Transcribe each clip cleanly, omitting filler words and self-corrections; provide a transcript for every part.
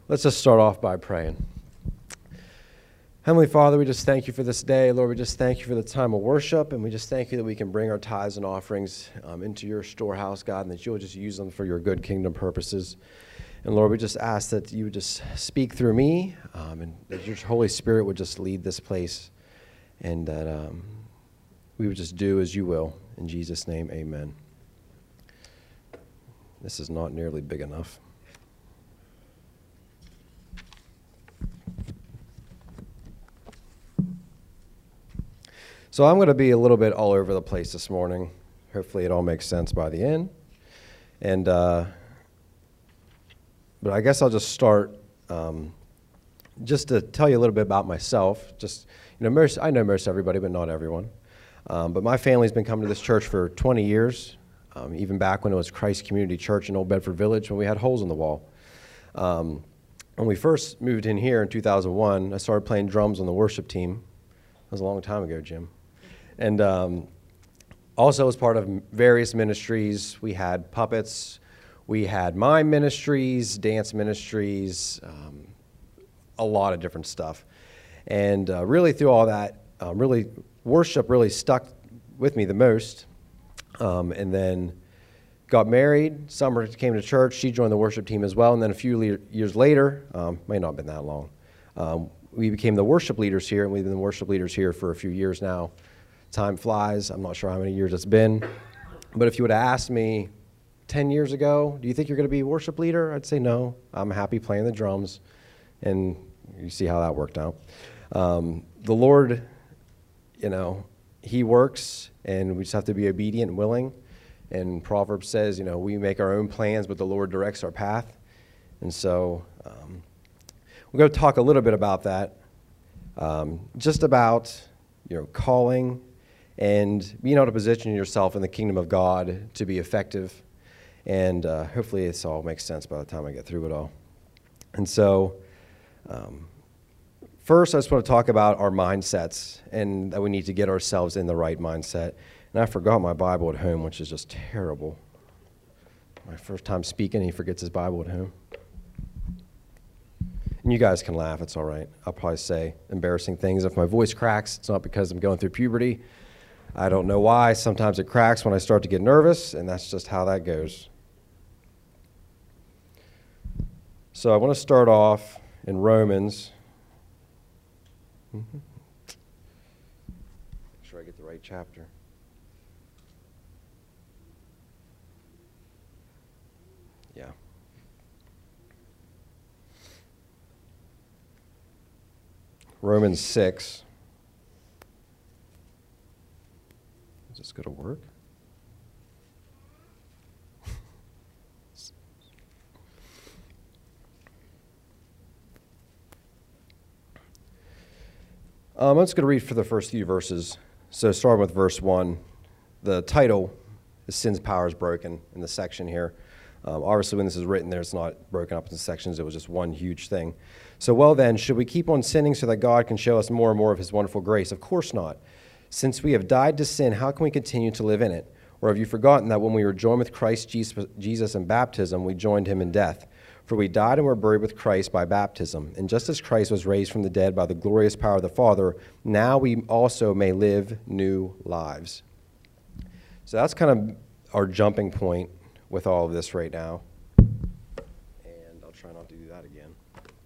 Let's just start off by praying. Heavenly Father, we just thank you for this day. Lord, we just thank you for the time of worship, and we just thank you that we can bring our tithes and offerings into your storehouse, God, and that you'll just use them for your good kingdom purposes. And Lord, we just ask that you would just speak through me, and that your Holy Spirit would just lead this place, and that we would just do as you will. In Jesus' name, amen. This is not nearly big enough. So I'm going to be a little bit all over the place this morning. Hopefully it all makes sense by the end. And but I guess I'll just start just to tell you a little bit about myself. Just I know most everybody, but not everyone. But my family's been coming to this church for 20 years, even back when it was Christ Community Church in Old Bedford Village when we had holes in the wall. When we first moved in here in 2001, I started playing drums on the worship team. That was a long time ago, Jim. And also as part of various ministries, we had puppets, we had mime ministries, dance ministries, a lot of different stuff. And really through all that, really worship really stuck with me the most. And then got married. Summer came to church. She joined the worship team as well. And then a few years later, may not have been that long, we became the worship leaders here, and we've been the worship leaders here for a few years now. Time flies. I'm not sure how many years it's been. But if you would have asked me 10 years ago, do you think you're going to be a worship leader? I'd say no. I'm happy playing the drums. And you see how that worked out. The Lord, he works, and we just have to be obedient and willing. And Proverbs says, we make our own plans, but the Lord directs our path. And so we're going to talk a little bit about that, just about calling and being able to position yourself in the kingdom of God to be effective. And hopefully this all makes sense by the time I get through it all. And so first I just want to talk about our mindsets, and that we need to get ourselves in the right mindset. And I forgot my Bible at home, which is just terrible. My first time speaking, he forgets his Bible at home. And you guys can laugh, it's all right. I'll probably say embarrassing things. If my voice cracks, it's not because I'm going through puberty. I don't know why. Sometimes it cracks when I start to get nervous, and that's just how that goes. So I want to start off in Romans. Make sure I get the right chapter. Yeah. Romans 6. Is this going to work? I'm just going to read for the first few verses. So starting with verse 1, the title is Sin's Power is Broken in the section here. Obviously, when this is written there, it's not broken up into sections. It was just one huge thing. So, well then, should we keep on sinning so that God can show us more and more of his wonderful grace? Of course not. Since we have died to sin, how can we continue to live in it? Or have you forgotten that when we were joined with Christ Jesus in baptism, we joined him in death? For we died and were buried with Christ by baptism. And just as Christ was raised from the dead by the glorious power of the Father, now we also may live new lives. So that's kind of our jumping point with all of this right now. And I'll try not to do that again.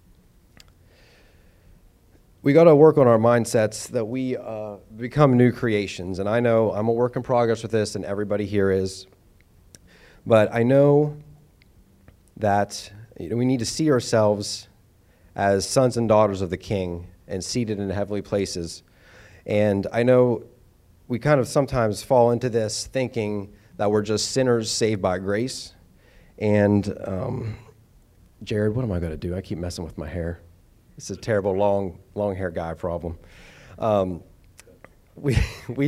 We got to work on our mindsets that we become new creations. And I know I'm a work in progress with this, and everybody here is. But I know that we need to see ourselves as sons and daughters of the King and seated in heavenly places. And I know we kind of sometimes fall into this thinking that we're just sinners saved by grace. And Jared, what am I going to do? I keep messing with my hair. It's a terrible long hair guy problem. We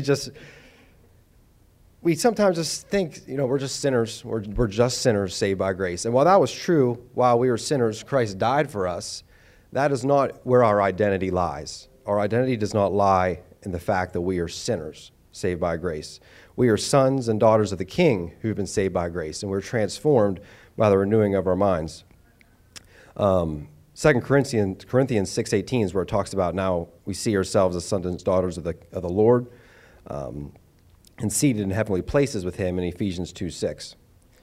sometimes just think, we're just sinners. We're just sinners saved by grace. And while that was true, while we were sinners, Christ died for us. That is not where our identity lies. Our identity does not lie in the fact that we are sinners saved by grace. We are sons and daughters of the King who've been saved by grace, and we're transformed by the renewing of our minds. 2 Corinthians 6:18 is where it talks about now we see ourselves as sons and daughters of the Lord, and seated in heavenly places with him in Ephesians 2:6.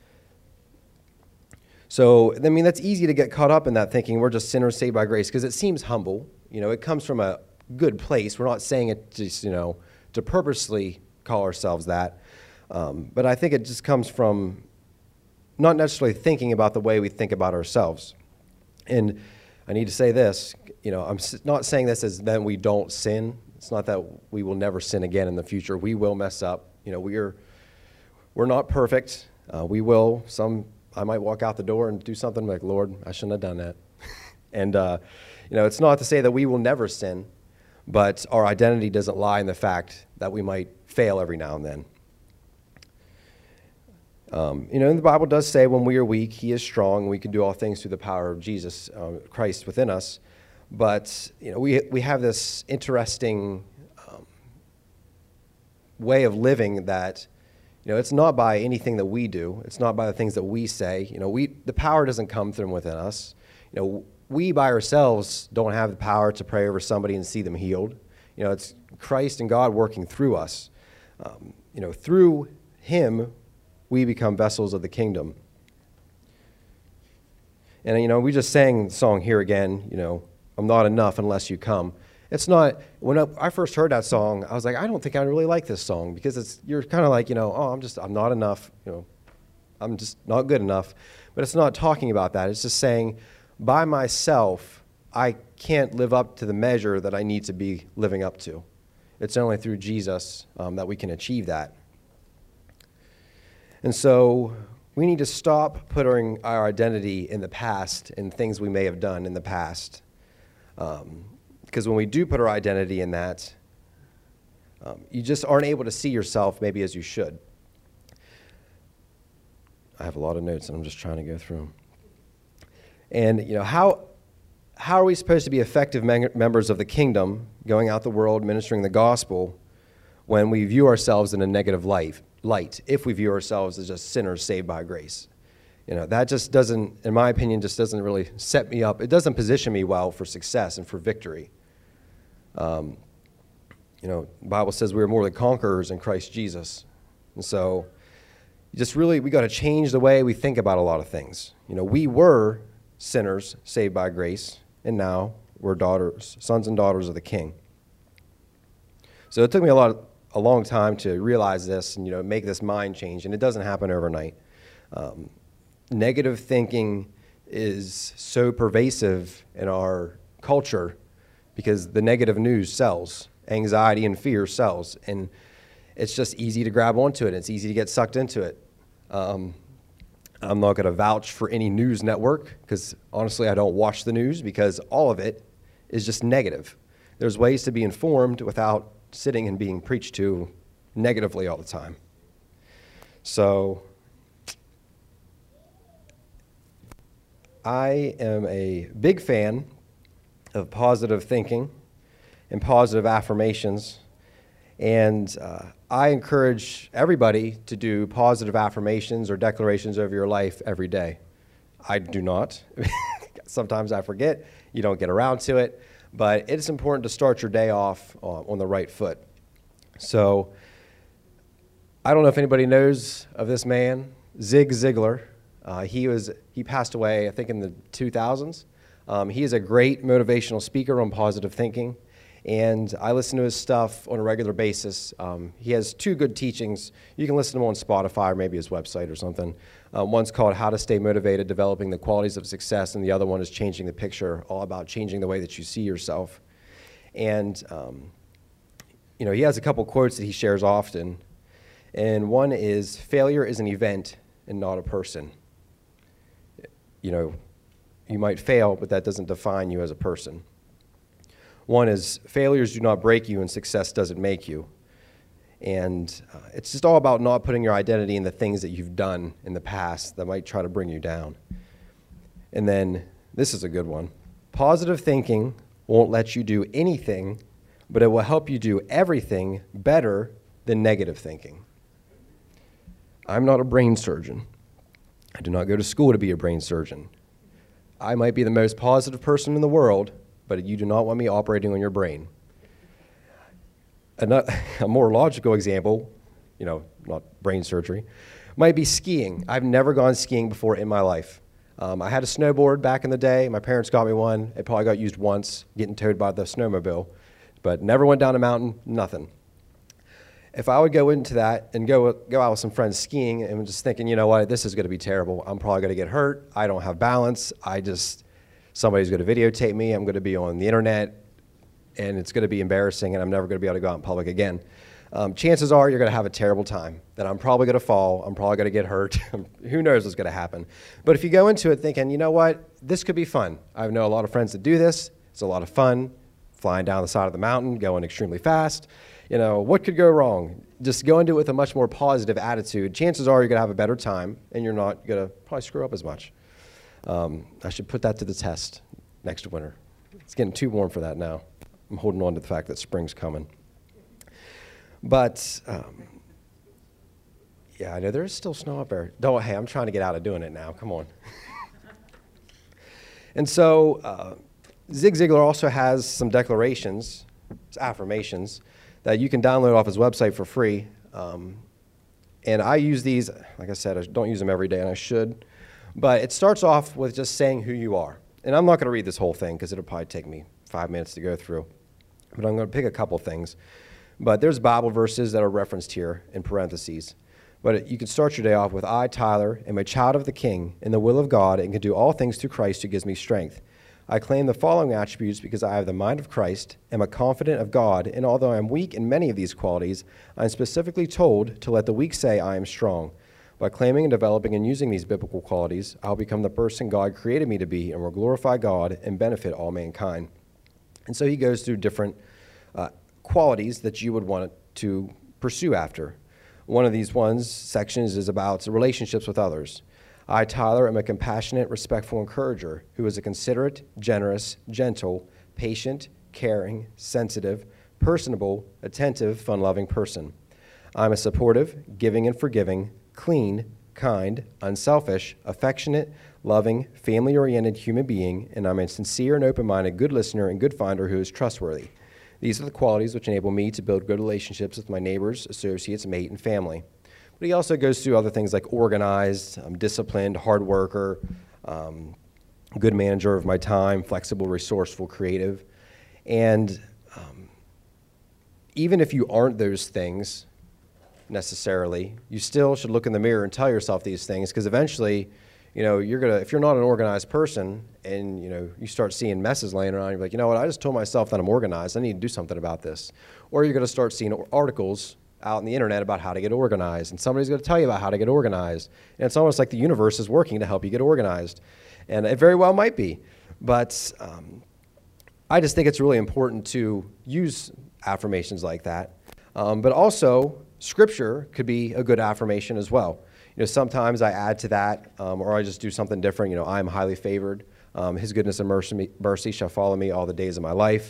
So, I mean, that's easy to get caught up in that thinking we're just sinners saved by grace because it seems humble. It comes from a good place. We're not saying it just, to purposely call ourselves that. But I think it just comes from not necessarily thinking about the way we think about ourselves. And I need to say this, I'm not saying this as then we don't sin. It's not that we will never sin again in the future. We will mess up. We're not perfect. I might walk out the door and do something like, Lord, I shouldn't have done that. And, it's not to say that we will never sin, but our identity doesn't lie in the fact that we might fail every now and then. And the Bible does say when we are weak, he is strong. We can do all things through the power of Jesus, Christ within us. But, we have this interesting way of living that, it's not by anything that we do. It's not by the things that we say. The power doesn't come from within us. We by ourselves don't have the power to pray over somebody and see them healed. It's Christ and God working through us. Through him, we become vessels of the kingdom. And, we just sang the song Here Again, I'm not enough unless you come. It's not, when I first heard that song, I was like, I don't think I really like this song because you're kind of like, I'm not enough, I'm just not good enough. But it's not talking about that. It's just saying, by myself, I can't live up to the measure that I need to be living up to. It's only through Jesus that we can achieve that. And so we need to stop putting our identity in the past and things we may have done in the past. Because when we do put our identity in that, you just aren't able to see yourself maybe as you should. I have a lot of notes, and I'm just trying to go through them. And, how are we supposed to be effective members of the kingdom, going out the world, ministering the gospel, when we view ourselves in a negative light, if we view ourselves as just sinners saved by grace? That just doesn't, in my opinion, just doesn't really set me up. It doesn't position me well for success and for victory. The Bible says we are more than conquerors in Christ Jesus. And so we got to change the way we think about a lot of things. We were sinners saved by grace, and now we're sons and daughters of the King. So it took me a long time to realize this and, make this mind change, and it doesn't happen overnight. Negative thinking is so pervasive in our culture because the negative news sells. Anxiety and fear sells. And it's just easy to grab onto it. It's easy to get sucked into it. I'm not going to vouch for any news network because, honestly, I don't watch the news because all of it is just negative. There's ways to be informed without sitting and being preached to negatively all the time. So I am a big fan of positive thinking and positive affirmations, and I encourage everybody to do positive affirmations or declarations over your life every day. I do not. Sometimes I forget. You don't get around to it, but it's important to start your day off on the right foot. So I don't know if anybody knows of this man, Zig Ziglar. He passed away, I think, in the 2000s. He is a great motivational speaker on positive thinking, and I listen to his stuff on a regular basis. He has two good teachings. You can listen to them on Spotify or maybe his website or something. One's called How to Stay Motivated, Developing the Qualities of Success, and the other one is Changing the Picture, all about changing the way that you see yourself. And, he has a couple quotes that he shares often, and one is, failure is an event and not a person. You might fail, but that doesn't define you as a person. One is, failures do not break you and success doesn't make you. And it's just all about not putting your identity in the things that you've done in the past that might try to bring you down. And then, this is a good one. Positive thinking won't let you do anything, but it will help you do everything better than negative thinking. I'm not a brain surgeon. I do not go to school to be a brain surgeon. I might be the most positive person in the world, but you do not want me operating on your brain. A more logical example, not brain surgery, might be skiing. I've never gone skiing before in my life. I had a snowboard back in the day. My parents got me one. It probably got used once, getting towed by the snowmobile, but never went down a mountain, nothing. If I would go into that and go out with some friends skiing and just thinking, you know what, this is going to be terrible. I'm probably going to get hurt. I don't have balance. Somebody's going to videotape me. I'm going to be on the internet, and it's going to be embarrassing, and I'm never going to be able to go out in public again. Chances are you're going to have a terrible time, that I'm probably going to fall. I'm probably going to get hurt. Who knows what's going to happen. But if you go into it thinking, you know what, this could be fun. I know a lot of friends that do this. It's a lot of fun, flying down the side of the mountain, going extremely fast. What could go wrong? Just go into it with a much more positive attitude. Chances are you're going to have a better time, and you're not going to probably screw up as much. I should put that to the test next winter. It's getting too warm for that now. I'm holding on to the fact that spring's coming. But, yeah, I know there's still snow up there. Hey, I'm trying to get out of doing it now. Come on. And so Zig Ziglar also has some declarations, affirmations, that you can download off his website for free. And I use these, like I said, I don't use them every day, and I should. But it starts off with just saying who you are. And I'm not going to read this whole thing because it'll probably take me 5 minutes to go through. But I'm going to pick a couple things. But there's Bible verses that are referenced here in parentheses. But you can start your day off with, I, Tyler, am a child of the King in the will of God and can do all things through Christ who gives me strength. I claim the following attributes because I have the mind of Christ, am a confident of God, and although I am weak in many of these qualities, I am specifically told to let the weak say I am strong. By claiming and developing and using these biblical qualities, I'll become the person God created me to be and will glorify God and benefit all mankind. And so he goes through different qualities that you would want to pursue after. One of these sections is about relationships with others. I, Tyler, am a compassionate, respectful encourager who is a considerate, generous, gentle, patient, caring, sensitive, personable, attentive, fun-loving person. I'm a supportive, giving and forgiving, clean, kind, unselfish, affectionate, loving, family-oriented human being, and I'm a sincere and open-minded good listener and good finder who is trustworthy. These are the qualities which enable me to build good relationships with my neighbors, associates, mate, and family. But he also goes through other things like organized, disciplined, hard worker, good manager of my time, flexible, resourceful, creative. And even if you aren't those things necessarily, you still should look in the mirror and tell yourself these things, because eventually, if you're not an organized person and, you start seeing messes laying around, you're like, you know what, I just told myself that I'm organized. I need to do something about this. Or you're going to start seeing articles out on the internet about how to get organized, and somebody's going to tell you about how to get organized. And it's almost like the universe is working to help you get organized. And it very well might be. But I just think it's really important to use affirmations like that. But also, Scripture could be a good affirmation as well. Sometimes I add to that, or I just do something different. I am highly favored. His goodness and mercy shall follow me all the days of my life.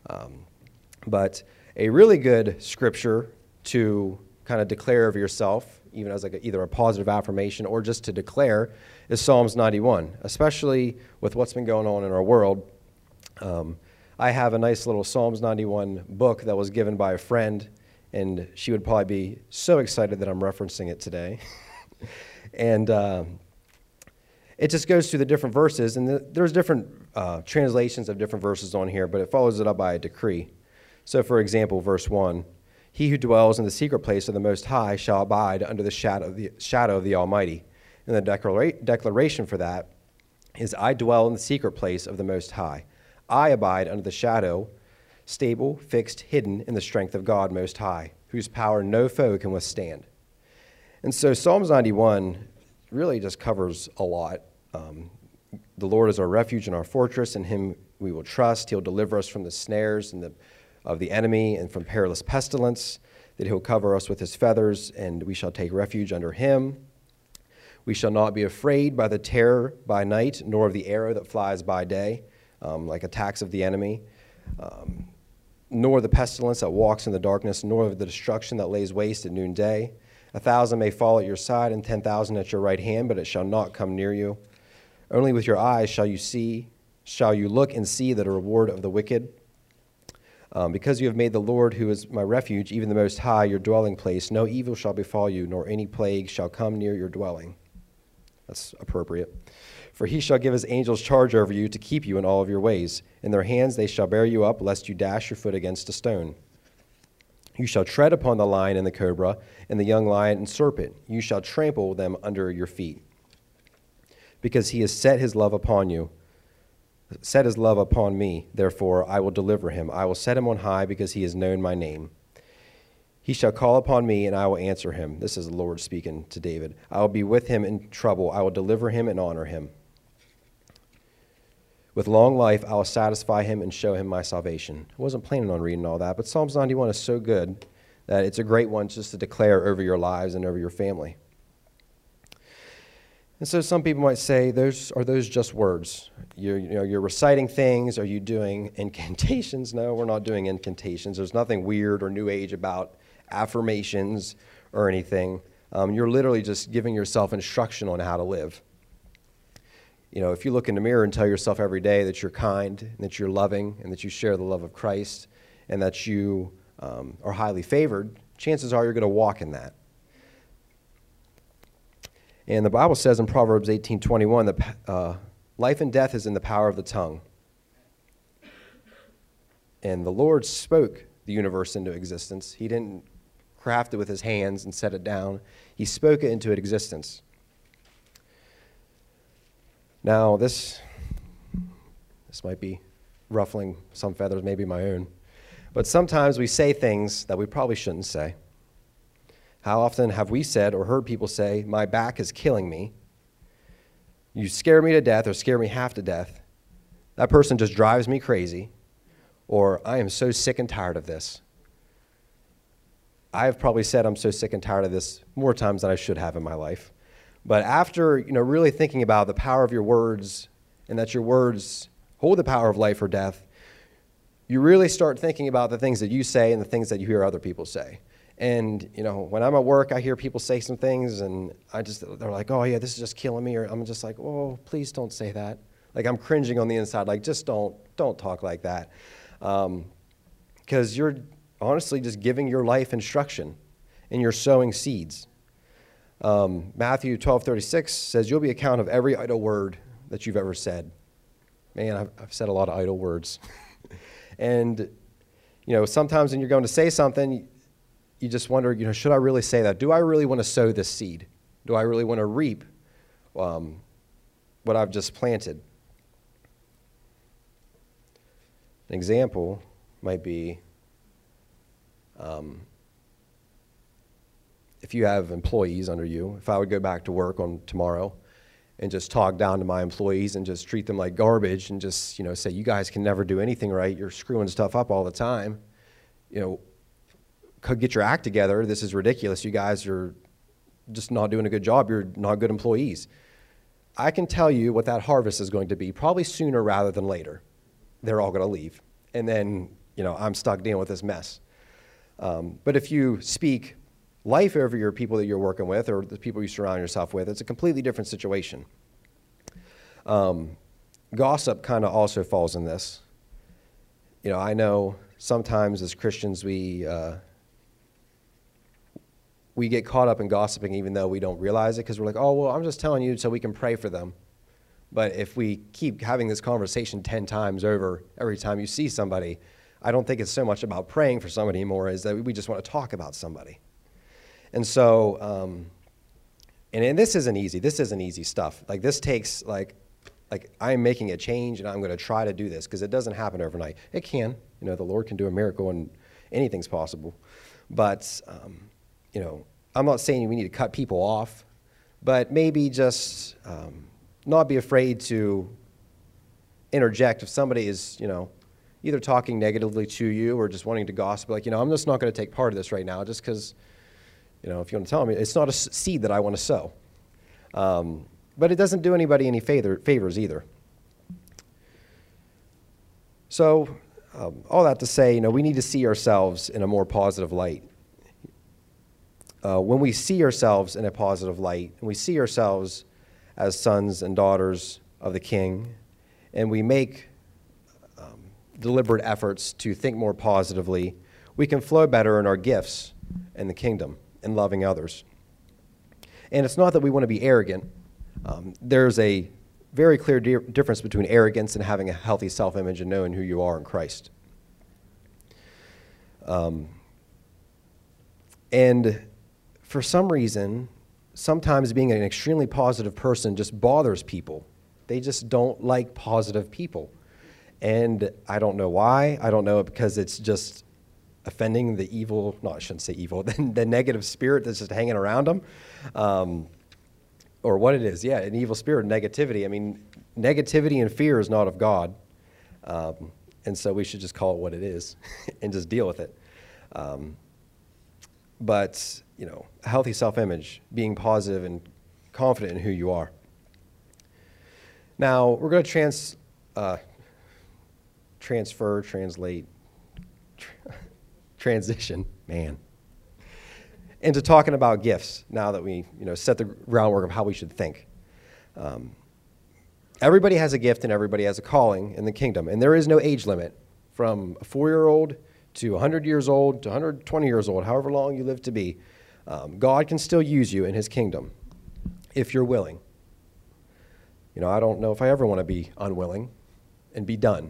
But a really good scripture to kind of declare of yourself, even as either a positive affirmation or just to declare, is Psalms 91, especially with what's been going on in our world. I have a nice little Psalms 91 book that was given by a friend, and she would probably be so excited that I'm referencing it today. And it just goes through the different verses, and there's different translations of different verses on here, but it follows it up by a decree. So, for example, verse 1, he who dwells in the secret place of the Most High shall abide under the shadow of the Almighty. And the declaration for that is, I dwell in the secret place of the Most High. I abide under the shadow, stable, fixed, hidden in the strength of God Most High, whose power no foe can withstand. And so Psalms 91 really just covers a lot. The Lord is our refuge and our fortress, in him we will trust. He'll deliver us from the snares of the enemy and from perilous pestilence, that he'll cover us with his feathers, and we shall take refuge under him. We shall not be afraid by the terror by night, nor of the arrow that flies by day, like attacks of the enemy, nor the pestilence that walks in the darkness, nor of the destruction that lays waste at noonday. 1,000 may fall at your side and 10,000 at your right hand, but it shall not come near you. Only with your eyes shall you look and see the reward of the wicked. Because you have made the Lord, who is my refuge, even the Most High, your dwelling place, no evil shall befall you, nor any plague shall come near your dwelling. That's appropriate. For he shall give his angels charge over you to keep you in all of your ways. In their hands they shall bear you up, lest you dash your foot against a stone. You shall tread upon the lion and the cobra, and the young lion and serpent. You shall trample them under your feet. Because he has set his love upon me, therefore I will deliver him. I will set him on high, because he has known my name. He shall call upon me, and I will answer him. This is the Lord speaking to David. I will be with him in trouble. I will deliver him and honor him. With long life, I will satisfy him and show him my salvation. I wasn't planning on reading all that, but Psalms 91 is so good that it's a great one just to declare over your lives and over your family. And so some people might say, are those just words? You're reciting things. Are you doing incantations? No, we're not doing incantations. There's nothing weird or new age about affirmations or anything. You're literally just giving yourself instruction on how to live. If you look in the mirror and tell yourself every day that you're kind, and that you're loving, and that you share the love of Christ, and that you are highly favored, chances are you're going to walk in that. And the Bible says in Proverbs 18:21 that life and death is in the power of the tongue. And the Lord spoke the universe into existence. He didn't craft it with his hands and set it down. He spoke it into existence. Now, this might be ruffling some feathers, maybe my own, but sometimes we say things that we probably shouldn't say. How often have we said or heard people say, my back is killing me, you scare me to death or scare me half to death, that person just drives me crazy, or I am so sick and tired of this. I've probably said I'm so sick and tired of this more times than I should have in my life. But after, really thinking about the power of your words and that your words hold the power of life or death, you really start thinking about the things that you say and the things that you hear other people say. And, when I'm at work, I hear people say some things and they're like, oh yeah, this is just killing me. Or I'm just like, oh, please don't say that. Like I'm cringing on the inside, like just don't talk like that. Because you're honestly just giving your life instruction and you're sowing seeds. Matthew 12:36 says, you'll be account of every idle word that you've ever said. Man, I've said a lot of idle words. And, sometimes when you're going to say something, you just wonder, should I really say that? Do I really want to sow this seed? Do I really want to reap what I've just planted? An example might be if you have employees under you, if I would go back to work on tomorrow and just talk down to my employees and just treat them like garbage and just, say, you guys can never do anything right. You're screwing stuff up all the time. Could get your act together. This is ridiculous. You guys are just not doing a good job. You're not good employees. I can tell you what that harvest is going to be, probably sooner rather than later. They're all going to leave. And then, I'm stuck dealing with this mess. But if you speak life over your people that you're working with or the people you surround yourself with, it's a completely different situation. Gossip kind of also falls in this. I know sometimes as Christians we get caught up in gossiping even though we don't realize it because we're like, oh, well, I'm just telling you so we can pray for them. But if we keep having this conversation 10 times over every time you see somebody, I don't think it's so much about praying for somebody anymore as that we just want to talk about somebody. And so, and this isn't easy. This isn't easy stuff. Like this takes like I'm making a change and I'm going to try to do this because it doesn't happen overnight. It can. The Lord can do a miracle and anything's possible. But, I'm not saying we need to cut people off, but maybe just not be afraid to interject if somebody is, either talking negatively to you or just wanting to gossip. Like, I'm just not going to take part of this right now just because, if you want to tell me, it's not a seed that I want to sow. But it doesn't do anybody any favors either. So all that to say, we need to see ourselves in a more positive light. When we see ourselves in a positive light, and we see ourselves as sons and daughters of the King, and we make deliberate efforts to think more positively, we can flow better in our gifts in the kingdom and loving others. And it's not that we want to be arrogant. There's a very clear difference between arrogance and having a healthy self-image and knowing who you are in Christ. And for some reason, sometimes being an extremely positive person just bothers people. They just don't like positive people. And I don't know why. I don't know, because it's just offending the evil, no, I shouldn't say evil, the negative spirit that's just hanging around them. Or what it is, yeah, an evil spirit, negativity. I mean, negativity and fear is not of God. And so we should just call it what it is and just deal with it. But, you know, a healthy self-image, being positive and confident in who you are. Now, we're going to transition, man, into talking about gifts now that we, set the groundwork of how we should think. Everybody has a gift and everybody has a calling in the kingdom, and there is no age limit from a 4-year-old to 100 years old to 120 years old, however long you live to be. God can still use you in his kingdom if you're willing. I don't know if I ever want to be unwilling and be done.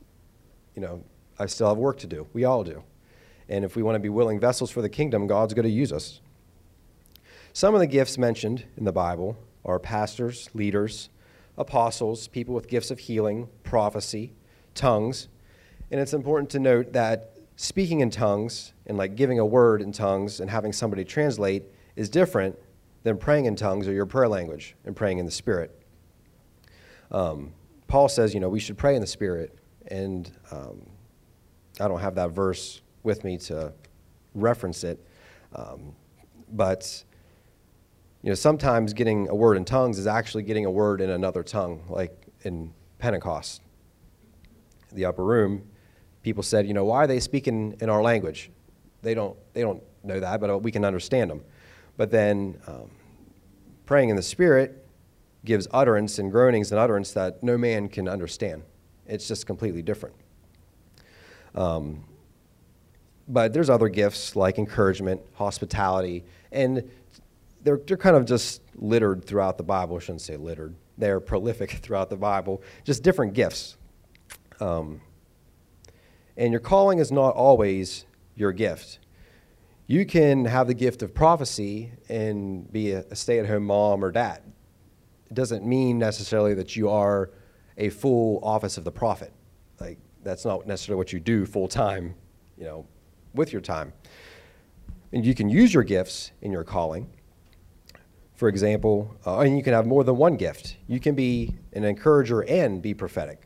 I still have work to do. We all do. And if we want to be willing vessels for the kingdom, God's going to use us. Some of the gifts mentioned in the Bible are pastors, leaders, apostles, people with gifts of healing, prophecy, tongues. And it's important to note that speaking in tongues and like giving a word in tongues and having somebody translate is different than praying in tongues or your prayer language and praying in the Spirit. Paul says, we should pray in the Spirit. And I don't have that verse with me to reference it. But sometimes getting a word in tongues is actually getting a word in another tongue, like in Pentecost. The upper room, people said, why are they speaking in our language? They don't know that, but we can understand them. But then praying in the Spirit gives utterance and groanings and utterance that no man can understand. It's just completely different. But there's other gifts like encouragement, hospitality, and they're kind of just littered throughout the Bible. I shouldn't say littered. They're prolific throughout the Bible, just different gifts. And your calling is not always your gift. You can have the gift of prophecy and be a stay-at-home mom or dad. It doesn't mean necessarily that you are a full office of the prophet. Like, that's not necessarily what you do full-time, with your time. And you can use your gifts in your calling. For example, and you can have more than one gift. You can be an encourager and be prophetic.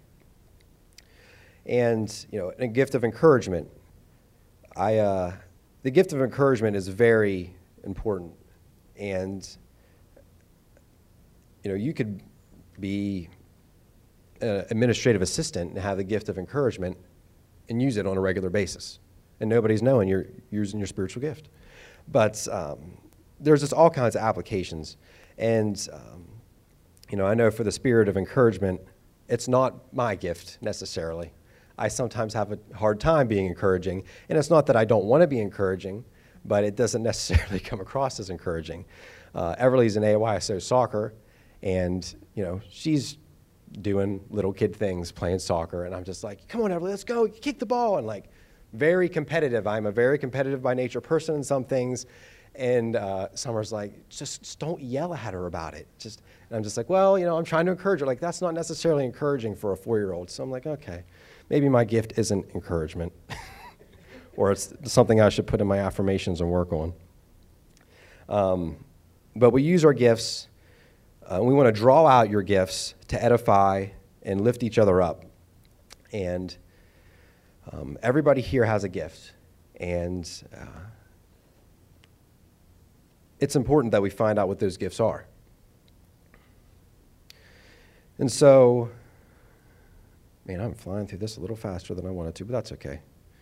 And, a gift of encouragement. The gift of encouragement is very important. And, you could be an administrative assistant and have the gift of encouragement and use it on a regular basis. And nobody's knowing you're using your spiritual gift. But there's just all kinds of applications. And, I know for the spirit of encouragement, it's not my gift necessarily. I sometimes have a hard time being encouraging. And it's not that I don't want to be encouraging, but it doesn't necessarily come across as encouraging. Everly's in AYSO soccer, and, she's doing little kid things, playing soccer. And I'm just like, come on, Everly, let's go, kick the ball. And like, very competitive. I'm a very competitive by nature person in some things. And Summer's like, just don't yell at her about it. And I'm just like, well, I'm trying to encourage her. Like, that's not necessarily encouraging for a 4-year-old. So I'm like, okay, maybe my gift isn't encouragement. Or it's something I should put in my affirmations and work on. But we use our gifts. We want to draw out your gifts to edify and lift each other up. And everybody here has a gift. And it's important that we find out what those gifts are. And so, man, I'm flying through this a little faster than I wanted to, but that's okay.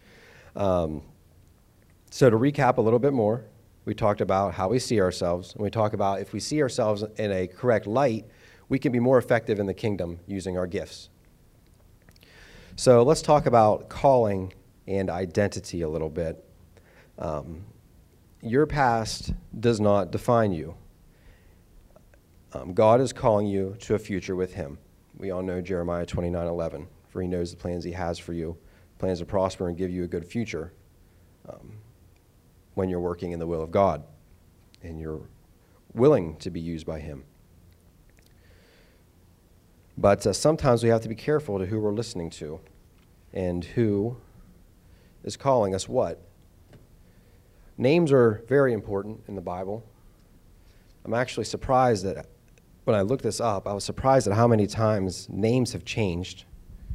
So to recap a little bit more, we talked about how we see ourselves, and we talk about if we see ourselves in a correct light, we can be more effective in the kingdom using our gifts. So let's talk about calling and identity a little bit. Your past does not define you. God is calling you to a future with him. We all know Jeremiah 29:11, for he knows the plans he has for you, plans to prosper and give you a good future when you're working in the will of God and you're willing to be used by him. But sometimes we have to be careful to who we're listening to and who is calling us what. Names are very important in the Bible. I'm actually surprised that when I looked this up, I was surprised at how many times names have changed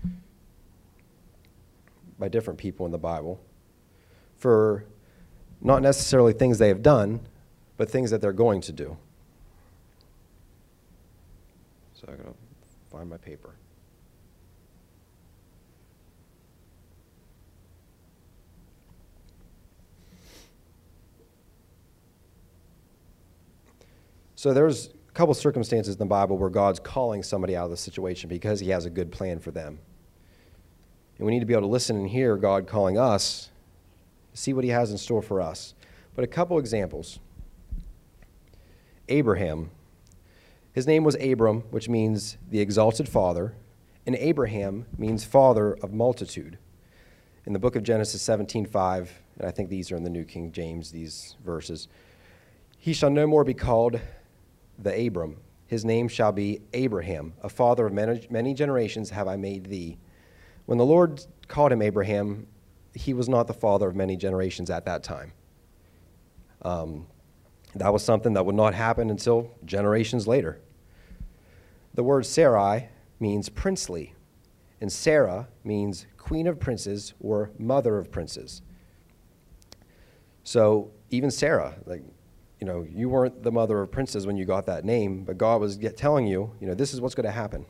by different people in the Bible for not necessarily things they have done, but things that they're going to do. So I gotta find my paper. So there's a couple circumstances in the Bible where God's calling somebody out of the situation because he has a good plan for them. And we need to be able to listen and hear God calling us, see what he has in store for us. But a couple examples. Abraham. His name was Abram, which means the exalted father, and Abraham means father of multitude. In the book of Genesis 17:5, and I think these are in the New King James, these verses, he shall no more be called the Abram. His name shall be Abraham, a father of many generations have I made thee. When the Lord called him Abraham, he was not the father of many generations at that time. That was something that would not happen until generations later. The word Sarai means princely, and Sarah means queen of princes or mother of princes. So even Sarah, you weren't the mother of princes when you got that name, but God was telling you, this is what's going to happen.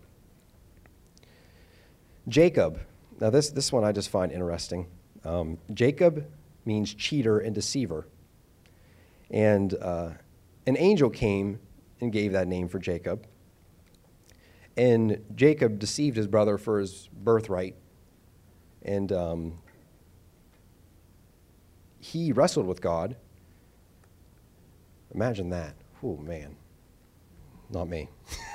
Jacob. Now this one I just find interesting. Jacob means cheater and deceiver. And an angel came and gave that name for Jacob. And Jacob deceived his brother for his birthright. And he wrestled with God. Imagine that. Oh, man. Not me.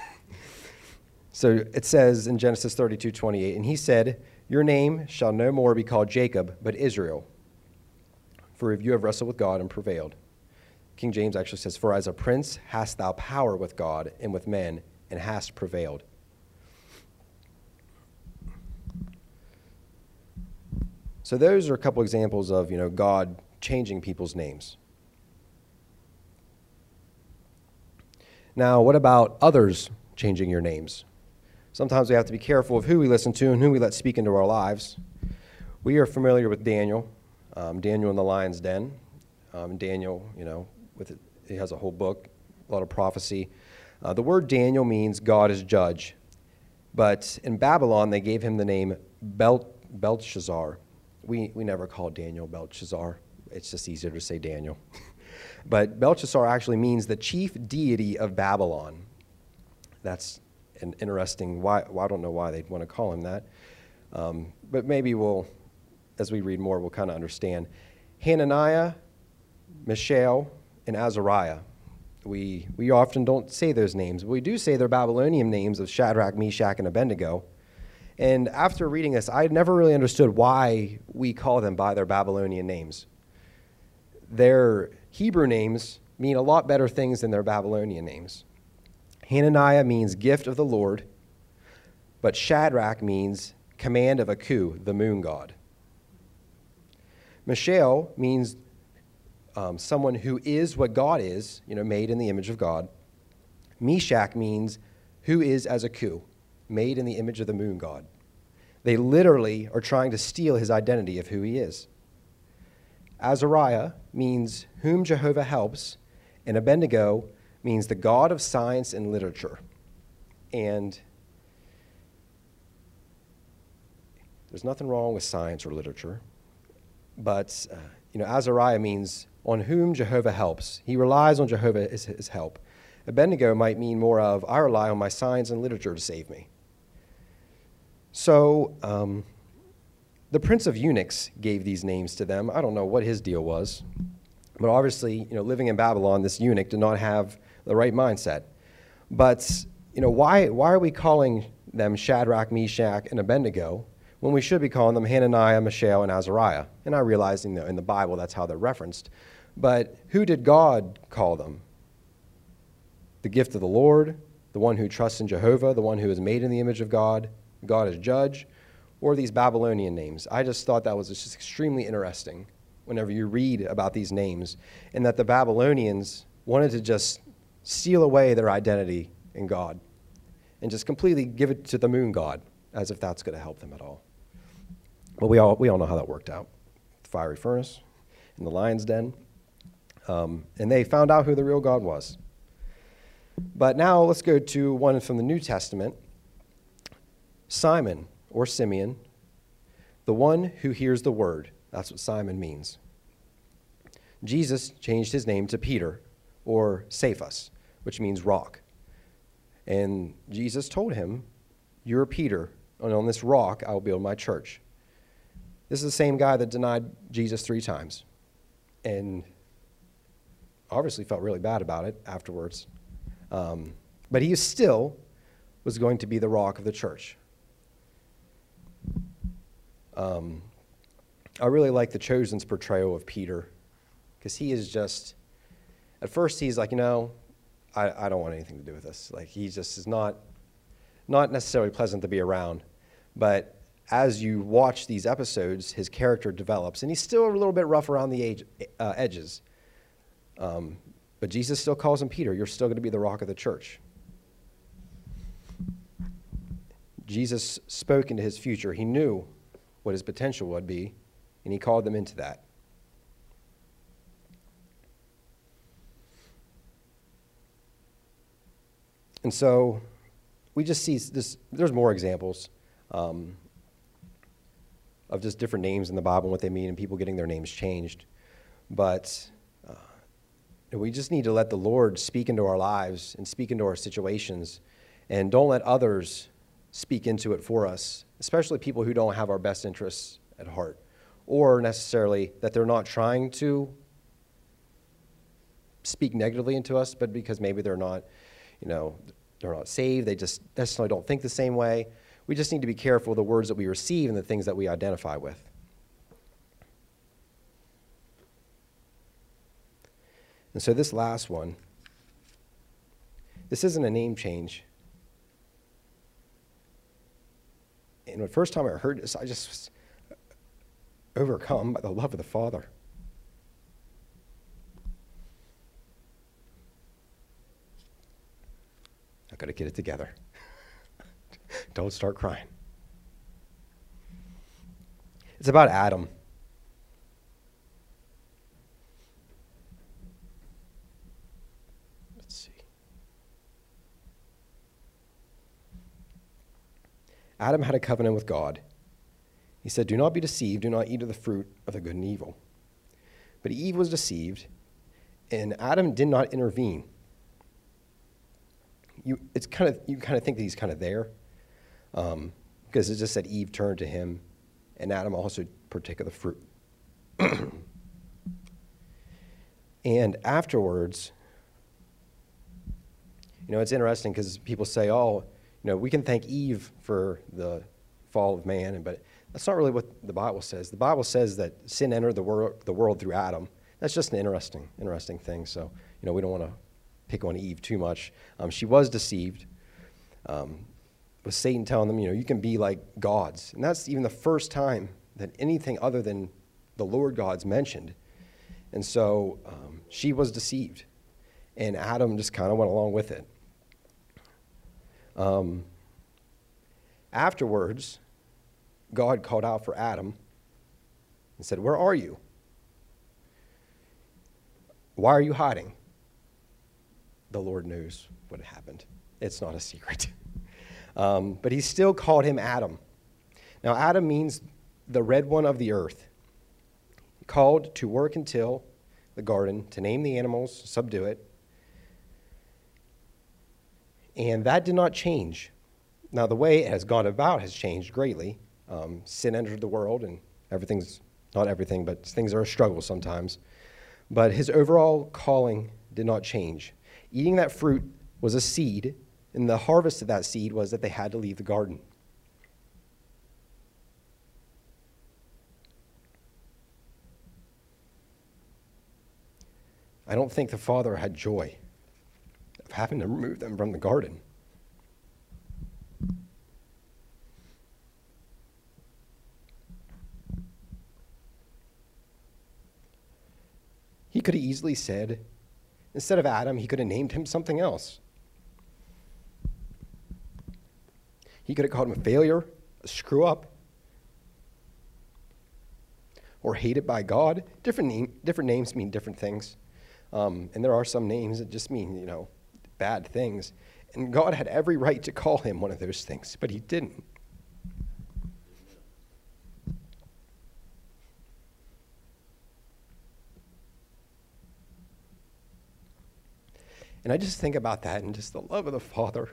So it says in Genesis 32:28, and he said, your name shall no more be called Jacob, but Israel. For if you have wrestled with God and prevailed. King James actually says, for as a prince hast thou power with God and with men, and hast prevailed. So those are a couple examples of, God changing people's names. Now, what about others changing your names? Sometimes we have to be careful of who we listen to and who we let speak into our lives. We are familiar with Daniel, Daniel in the lion's den. Daniel, he has a whole book, a lot of prophecy. The word Daniel means God is judge. But in Babylon, they gave him the name Belshazzar. We never call Daniel Belshazzar. It's just easier to say Daniel. But Belshazzar actually means the chief deity of Babylon. That's an interesting, I don't know why they'd want to call him that. But maybe as we read more, we'll kind of understand. Hananiah, Mishael, and Azariah. We often don't say those names, but we do say their Babylonian names of Shadrach, Meshach, and Abednego. And after reading this, I never really understood why we call them by their Babylonian names. Their Hebrew names mean a lot better things than their Babylonian names. Hananiah means gift of the Lord, but Shadrach means command of Aku, the moon god. Mishael means someone who is what God is, made in the image of God. Meshach means who is as Aku, made in the image of the moon god. They literally are trying to steal his identity of who he is. Azariah means whom Jehovah helps, and Abednego means the god of science and literature. And there's nothing wrong with science or literature, but Azariah means on whom Jehovah helps. He relies on Jehovah as his help. Abednego might mean more of, I rely on my science and literature to save me. So the prince of eunuchs gave these names to them. I don't know what his deal was, but obviously, living in Babylon, this eunuch did not have the right mindset. But, why are we calling them Shadrach, Meshach, and Abednego when we should be calling them Hananiah, Mishael, and Azariah? And I realize in the Bible that's how they're referenced. But who did God call them? The gift of the Lord, the one who trusts in Jehovah, the one who is made in the image of God, God as judge, or these Babylonian names? I just thought that was just extremely interesting whenever you read about these names, and that the Babylonians wanted to just steal away their identity in God and just completely give it to the moon god, as if that's going to help them at all. But we all know how that worked out. The fiery furnace and the lion's den. And they found out who the real God was. But now let's go to one from the New Testament. Simon, or Simeon, the one who hears the word. That's what Simon means. Jesus changed his name to Peter, or Cephas, which means rock. And Jesus told him, you're Peter, and on this rock I will build my church. This is the same guy that denied Jesus 3 times. And obviously felt really bad about it afterwards. But he still was going to be the rock of the church. I really like the Chosen's portrayal of Peter, because he is just, at first he's like, I don't want anything to do with this. Like, he just is not necessarily pleasant to be around. But as you watch these episodes, his character develops, and he's still a little bit rough around the edges. But Jesus still calls him Peter. You're still going to be the rock of the church. Jesus spoke into his future. He knew what his potential would be, and he called them into that. And so we just see this. There's more examples of just different names in the Bible and what they mean, and people getting their names changed. But we just need to let the Lord speak into our lives and speak into our situations, and don't let others speak into it for us, especially people who don't have our best interests at heart, or necessarily that they're not trying to speak negatively into us, but because maybe they're not, they're not saved, they just necessarily don't think the same way. We just need to be careful of the words that we receive and the things that we identify with. And so this last one, this isn't a name change. And the first time I heard this, I just was overcome by the love of the Father. I've got to get it together. Don't start crying. It's about Adam. Let's see. Adam had a covenant with God. He said, do not be deceived, do not eat of the fruit of the good and evil. But Eve was deceived, and Adam did not intervene. You kind of think that he's kind of there, because it just said Eve turned to him, and Adam also partook of the fruit. And afterwards, it's interesting because people say, we can thank Eve for the fall of man, but that's not really what the Bible says. The Bible says that sin entered the world through Adam. That's just an interesting thing. So, we don't want to pick on Eve too much. She was deceived with Satan telling them, you can be like gods. And that's even the first time that anything other than the Lord God's mentioned. And so she was deceived. And Adam just kind of went along with it. Afterwards, God called out for Adam and said, where are you? Why are you hiding? The Lord knows what happened. It's not a secret. But he still called him Adam. Now, Adam means the red one of the earth. Called to work and till the garden, to name the animals, subdue it. And that did not change. Now, the way it has gone about has changed greatly. Sin entered the world, and everything's, not everything, but things are a struggle sometimes. But his overall calling did not change. Eating that fruit was a seed, and the harvest of that seed was that they had to leave the garden. I don't think the Father had joy of having to remove them from the garden. He could have easily said, instead of Adam, he could have named him something else. He could have called him a failure, a screw up, or hated by God. Different names mean different things. And there are some names that just mean, bad things. And God had every right to call him one of those things, but he didn't. And I just think about that and just the love of the Father.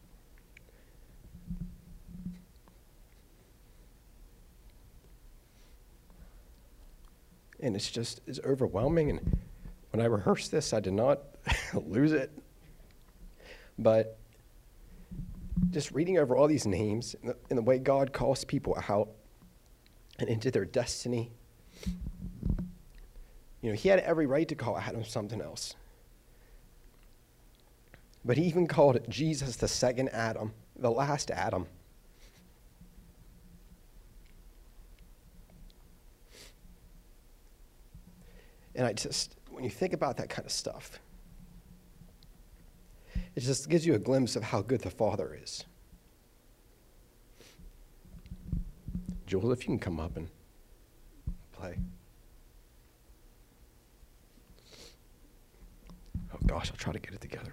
And it's overwhelming. And when I rehearsed this, I did not lose it. But just reading over all these names and the way God calls people out and into their destiny, he had every right to call Adam something else. But he even called Jesus the second Adam, the last Adam. And when you think about that kind of stuff, it just gives you a glimpse of how good the Father is. Jules, if you can come up and play. Oh gosh, I'll try to get it together.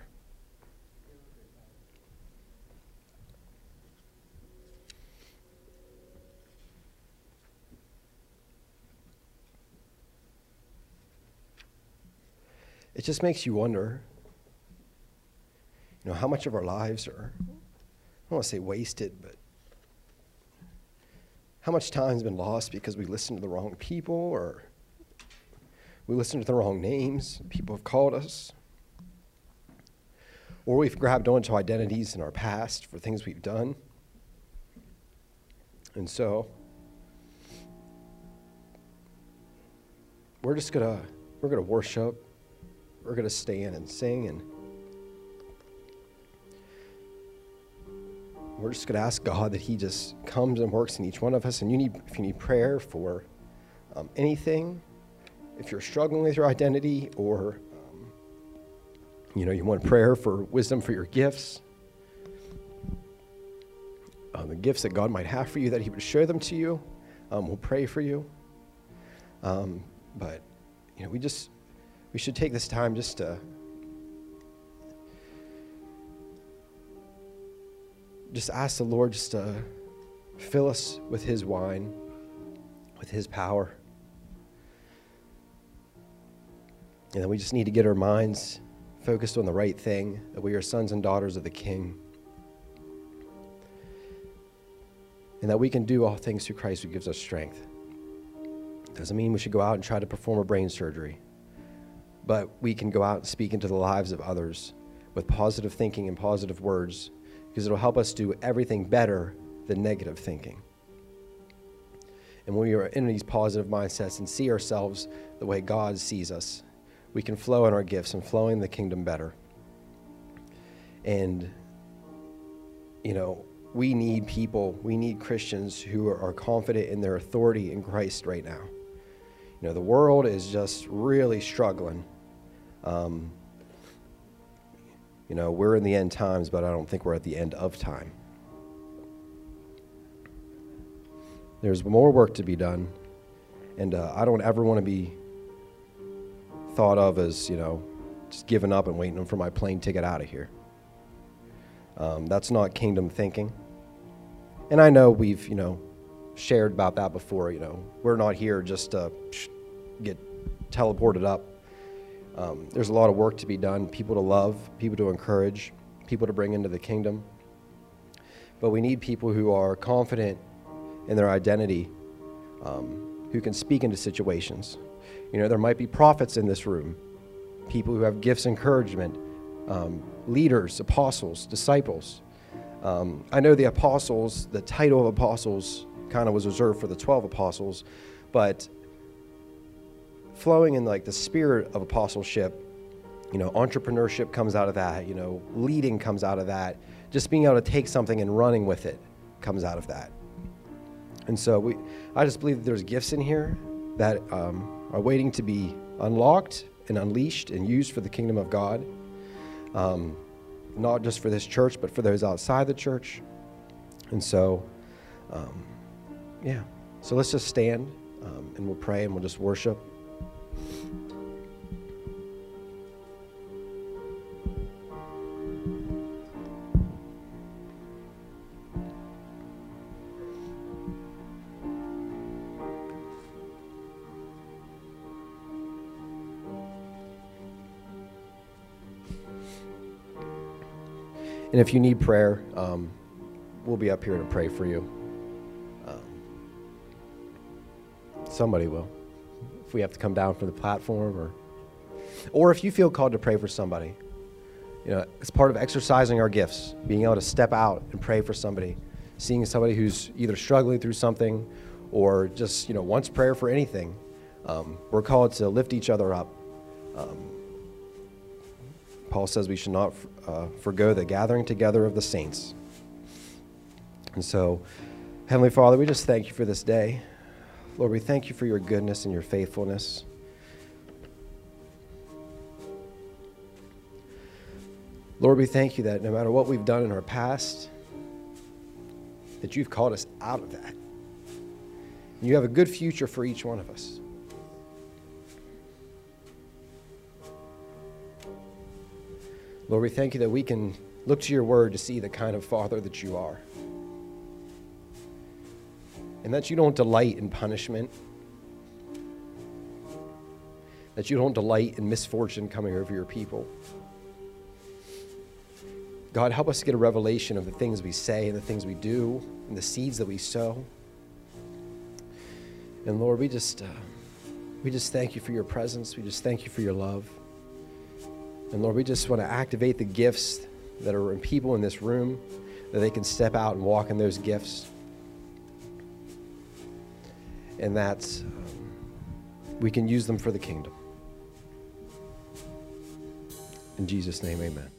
It just makes you wonder, how much of our lives are, I don't want to say wasted, but how much time has been lost because we listened to the wrong people, or we listened to the wrong names people have called us, or we've grabbed onto identities in our past for things we've done. And so we're gonna worship. We're going to stand and sing, and we're just going to ask God that he just comes and works in each one of us. And if you need prayer for anything, if you're struggling with your identity, or you want prayer for wisdom for your gifts, the gifts that God might have for you, that he would show them to you, we'll pray for you. But we should take this time just to ask the Lord just to fill us with his wine, with his power. And then we just need to get our minds focused on the right thing, that we are sons and daughters of the King. And that we can do all things through Christ who gives us strength. Doesn't mean we should go out and try to perform a brain surgery. But we can go out and speak into the lives of others with positive thinking and positive words, because it'll help us do everything better than negative thinking. And when we are in these positive mindsets and see ourselves the way God sees us, we can flow in our gifts and flow in the kingdom better. And, we need people, we need Christians who are confident in their authority in Christ right now. The world is just really struggling. We're in the end times, but I don't think we're at the end of time. There's more work to be done, and I don't ever want to be thought of as, just giving up and waiting for my plane ticket out of here. That's not kingdom thinking. And I know we've, shared about that before. We're not here just to get teleported up. There's a lot of work to be done, people to love, people to encourage, people to bring into the kingdom. But we need people who are confident in their identity, who can speak into situations. You know, there might be prophets in this room, people who have gifts, encouragement, leaders, apostles, disciples. I know the apostles, the title of apostles kind of was reserved for the 12 apostles, but flowing in like the spirit of apostleship, you know, entrepreneurship comes out of that, you know, leading comes out of that, just being able to take something and running with it comes out of that. And so I just believe that there's gifts in here that are waiting to be unlocked and unleashed and used for the kingdom of God. Not just for this church, but for those outside the church. And so, so let's just stand and we'll pray and we'll just worship. And if you need prayer, we'll be up here to pray for you. Somebody will. If we have to come down from the platform, or if you feel called to pray for somebody, you know, it's part of exercising our gifts, being able to step out and pray for somebody, seeing somebody who's either struggling through something or just, you know, wants prayer for anything. We're called to lift each other up. Paul says we should not forgo the gathering together of the saints. And so, Heavenly Father, we just thank you for this day. Lord, we thank you for your goodness and your faithfulness. Lord, we thank you that no matter what we've done in our past, that you've called us out of that. And you have a good future for each one of us. Lord, we thank you that we can look to your word to see the kind of Father that you are. And that you don't delight in punishment. That you don't delight in misfortune coming over your people. God, help us get a revelation of the things we say and the things we do and the seeds that we sow. And Lord, we just thank you for your presence. We just thank you for your love. And Lord, we just want to activate the gifts that are in people in this room, that they can step out and walk in those gifts. And that we can use them for the kingdom. In Jesus' name, amen.